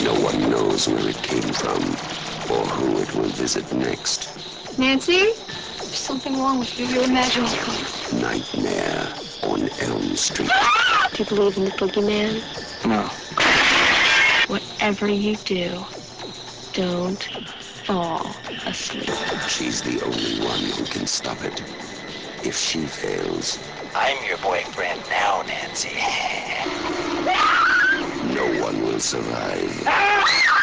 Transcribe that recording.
No one knows where it came from or who it will visit next. Nancy? There's something wrong with you. You're magical. Nightmare on Elm Street. Do you believe in the boogeyman? No. Whatever you do, don't fall asleep. She's the only one who can stop it. If she fails, I'm your boyfriend now, Nancy. no one will survive.